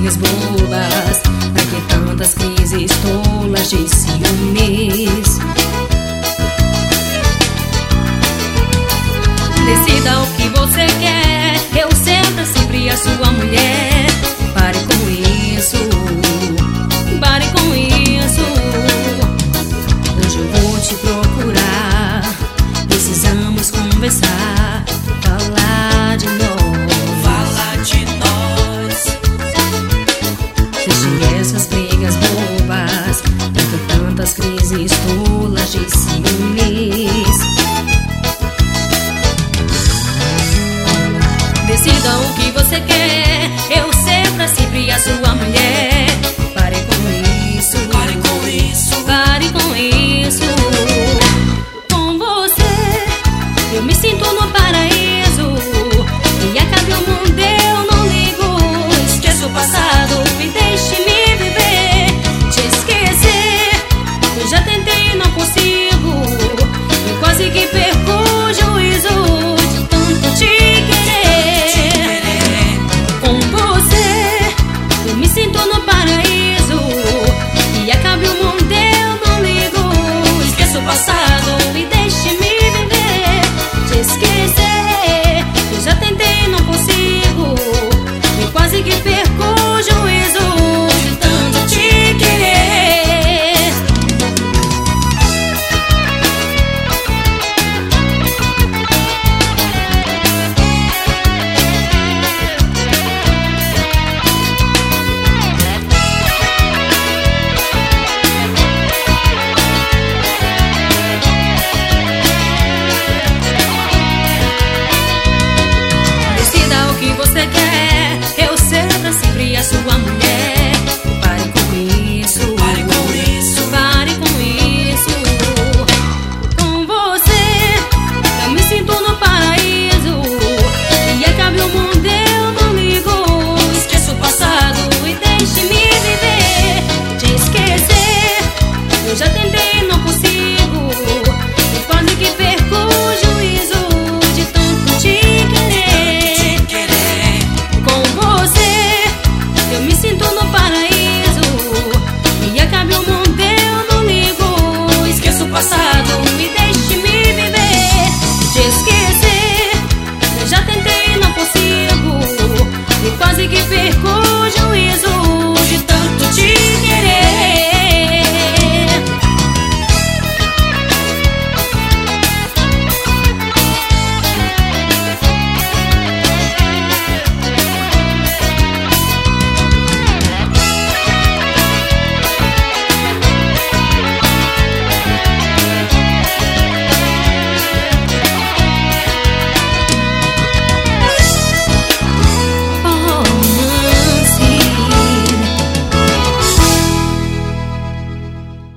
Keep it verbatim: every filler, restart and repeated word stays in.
brigas bobas? Pra que tantas crises tolas de ciúmes? Decida o que você quer, eu sempre, sempre a sua mulher. Pare com isso, pare com isso. Hoje eu vou te procurar, precisamos conversar, falar de nós, falar de nós. Deixe essas brigas bobas, pra que tantas crises tolas de ciúmes? Decida o que você quer, eu sempre, sempre a sua